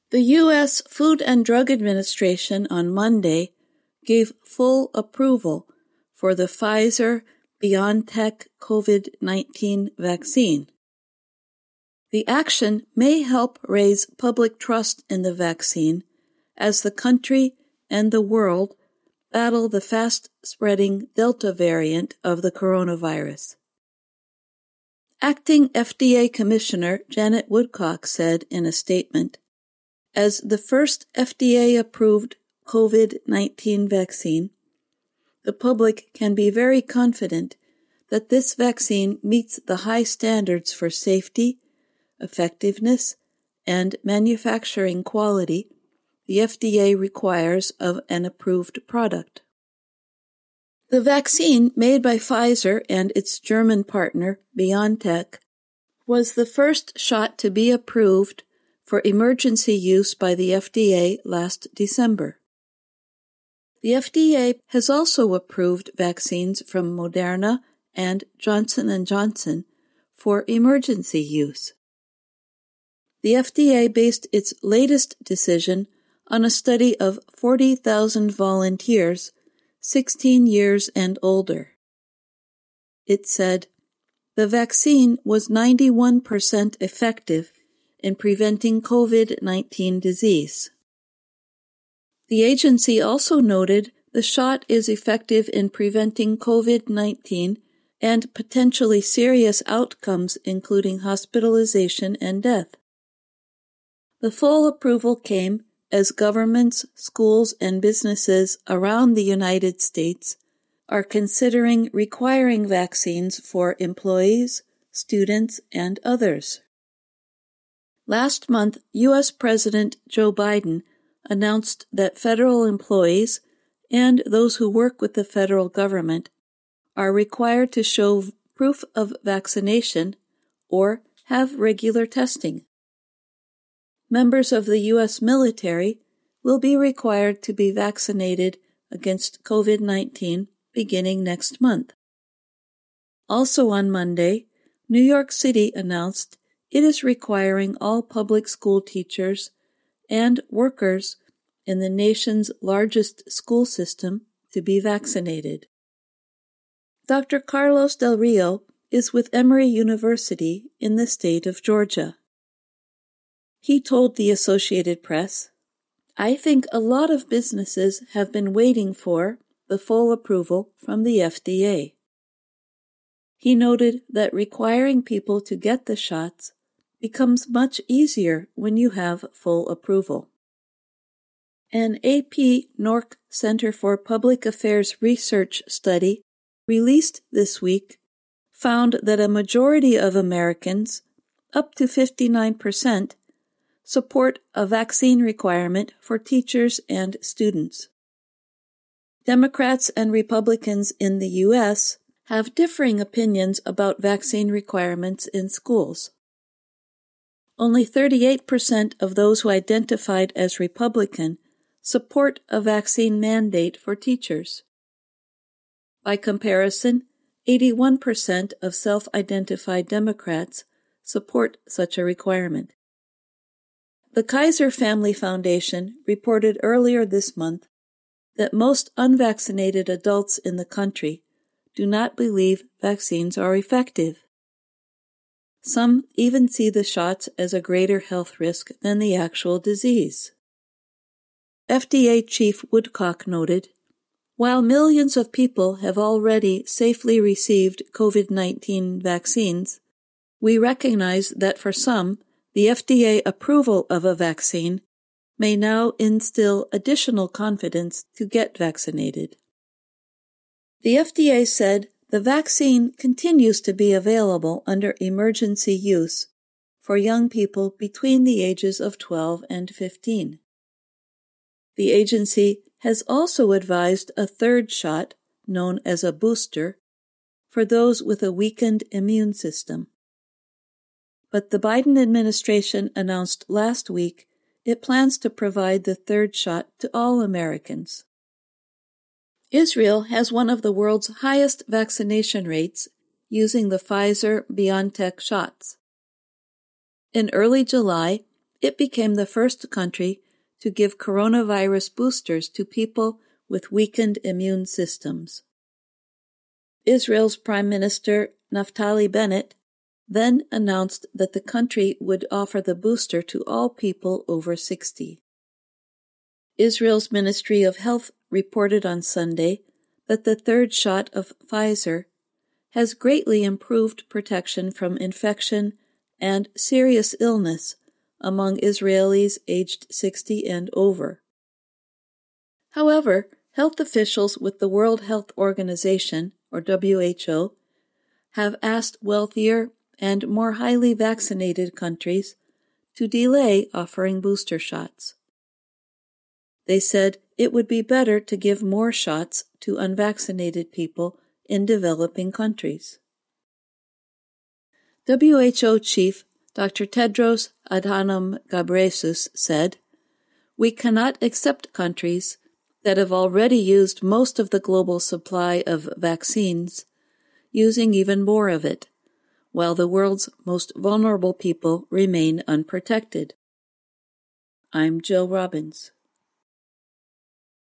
The U.S. Food and Drug Administration on Monday gave full approval for the Pfizer-BioNTech COVID-19 vaccine. The action may help raise public trust in the vaccine as the country and the world battle the fast-spreading Delta variant of the coronavirus. Acting FDA Commissioner Janet Woodcock said in a statement, "As the first FDA-approved COVID-19 vaccine, the public can be very confident that this vaccine meets the high standards for safety, effectiveness, and manufacturing quality the FDA requires of an approved product." The vaccine made by Pfizer and its German partner, BioNTech, was the first shot to be approved for emergency use by the FDA last December. The FDA has also approved vaccines from Moderna and Johnson & Johnson for emergency use. The FDA based its latest decision on a study of 40,000 volunteers 16 years and older. It said, "The vaccine was 91% effective in preventing COVID-19 disease." The agency also noted the shot is effective in preventing COVID-19 and potentially serious outcomes including hospitalization and death. The full approval came as governments, schools, and businesses around the United States are considering requiring vaccines for employees, students, and others. Last month, U.S. President Joe Biden announced that federal employees and those who work with the federal government are required to show proof of vaccination or have regular testing. Members of the U.S. military will be required to be vaccinated against COVID-19 beginning next month. Also on Monday, New York City announced it is requiring all public school teachers and workers in the nation's largest school system to be vaccinated. Dr. Carlos Del Rio is with Emory University in the state of Georgia. He told the Associated Press, "I think a lot of businesses have been waiting for the full approval from the FDA." He noted that requiring people to get the shots becomes much easier when you have full approval. An AP NORC Center for Public Affairs research study released this week found that a majority of Americans, up to 59%, support a vaccine requirement for teachers and students. Democrats and Republicans in the U.S. have differing opinions about vaccine requirements in schools. Only 38% of those who identified as Republican support a vaccine mandate for teachers. By comparison, 81% of self-identified Democrats support such a requirement. The Kaiser Family Foundation reported earlier this month that most unvaccinated adults in the country do not believe vaccines are effective. Some even see the shots as a greater health risk than the actual disease. FDA Chief Woodcock noted, "While millions of people have already safely received COVID-19 vaccines, we recognize that for some, the FDA approval of a vaccine may now instill additional confidence to get vaccinated." The FDA said the vaccine continues to be available under emergency use for young people between the ages of 12 and 15. The agency has also advised a third shot, known as a booster, for those with a weakened immune system. But the Biden administration announced last week it plans to provide the third shot to all Americans. Israel has one of the world's highest vaccination rates using the Pfizer-BioNTech shots. In early July, it became the first country to give coronavirus boosters to people with weakened immune systems. Israel's Prime Minister Naftali Bennett then announced that the country would offer the booster to all people over 60. Israel's Ministry of Health reported on Sunday that the third shot of Pfizer has greatly improved protection from infection and serious illness among Israelis aged 60 and over. However, health officials with the World Health Organization, or WHO, have asked wealthier and more highly vaccinated countries to delay offering booster shots. They said it would be better to give more shots to unvaccinated people in developing countries. WHO Chief Dr. Tedros Adhanom Ghebreyesus said, "We cannot accept countries that have already used most of the global supply of vaccines, using even more of it, while the world's most vulnerable people remain unprotected." I'm Jill Robbins.